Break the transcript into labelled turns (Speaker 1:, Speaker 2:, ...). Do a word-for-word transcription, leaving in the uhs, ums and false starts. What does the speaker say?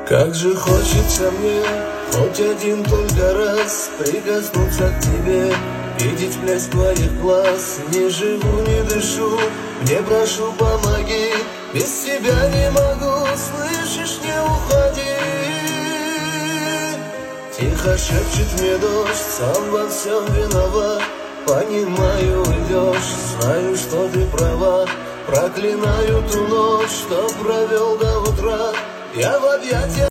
Speaker 1: Как же хочется мне хоть один только раз прикоснуться к тебе, видеть блеск твоих глаз. Не живу, не дышу, мне прошу помоги, без тебя не могу, слышишь, не уходи. Тихо шепчет мне дождь, сам во всем виноват. Понимаю, уйдешь, знаю, что ты права. Проклинаю ту ночь, что провел до утра. Я в объятиях